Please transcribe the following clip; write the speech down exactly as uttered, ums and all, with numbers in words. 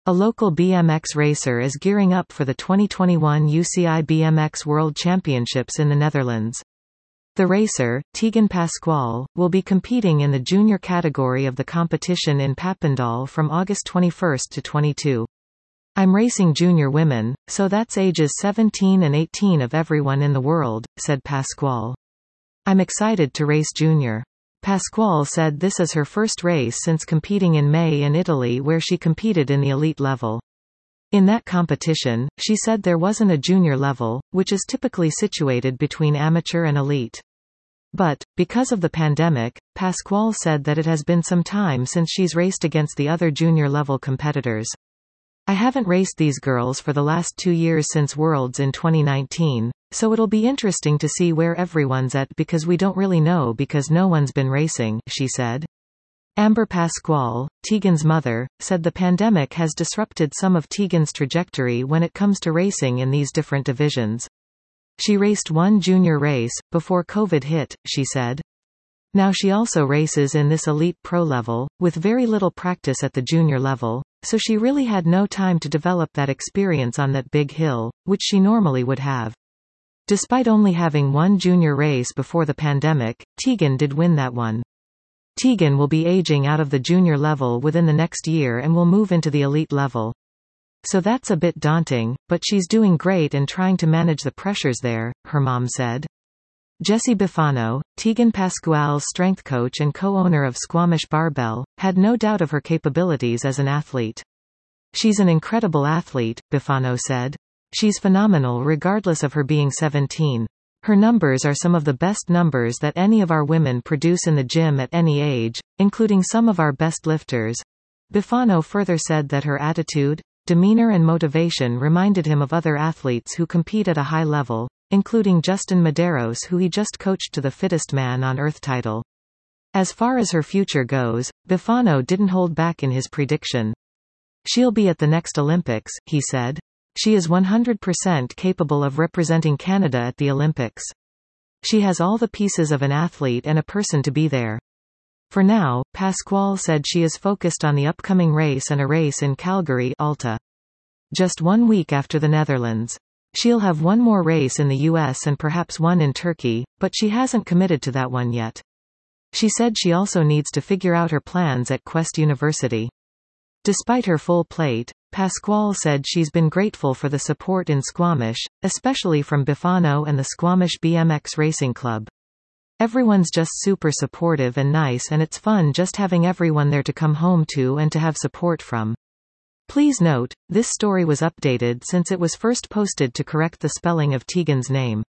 A local B M X racer is gearing up for the twenty twenty-one U C I B M X World Championships in the Netherlands. The racer, Tegan Pascual, will be competing in the junior category of the competition in Papendal from August twenty-first to twenty-second. "I'm racing junior women, so that's ages seventeen and eighteen of everyone in the world," said Pascual. "I'm excited to race junior." Pascual said this is her first race since competing in May in Italy, where she competed in the elite level. In that competition, she said there wasn't a junior level, which is typically situated between amateur and elite. But, because of the pandemic, Pascual said that it has been some time since she's raced against the other junior level competitors. "I haven't raced these girls for the last two years since Worlds in twenty nineteen, so it'll be interesting to see where everyone's at because we don't really know because no one's been racing," she said. Amber Pascual, Tegan's mother, said the pandemic has disrupted some of Tegan's trajectory when it comes to racing in these different divisions. "She raced one junior race, before COVID hit," she said. Now she also races in this elite pro level, with very little practice at the junior level, so she really had no time to develop that experience on that big hill, which she normally would have. Despite only having one junior race before the pandemic, Tegan did win that one. Tegan will be aging out of the junior level within the next year and will move into the elite level. So that's a bit daunting, but she's doing great and trying to manage the pressures there, her mom said. Jessie Bifano, Tegan Pascual's strength coach and co-owner of Squamish Barbell, had no doubt of her capabilities as an athlete. "She's an incredible athlete," Bifano said. "She's phenomenal regardless of her being seventeen. Her numbers are some of the best numbers that any of our women produce in the gym at any age, including some of our best lifters." Bifano further said that her attitude, demeanor and motivation reminded him of other athletes who compete at a high level, including Justin Medeiros, who he just coached to the Fittest Man on Earth title. As far as her future goes, Bifano didn't hold back in his prediction. "She'll be at the next Olympics," he said. "She is one hundred percent capable of representing Canada at the Olympics. She has all the pieces of an athlete and a person to be there." For now, Pascual said she is focused on the upcoming race and a race in Calgary, Alta. Just one week after the Netherlands. She'll have one more race in the U S and perhaps one in Turkey, but she hasn't committed to that one yet. She said she also needs to figure out her plans at Quest University. Despite her full plate, Pascual said she's been grateful for the support in Squamish, especially from Bifano and the Squamish B M X Racing Club. "Everyone's just super supportive and nice, and it's fun just having everyone there to come home to and to have support from." Please note, this story was updated since it was first posted to correct the spelling of Tegan's name.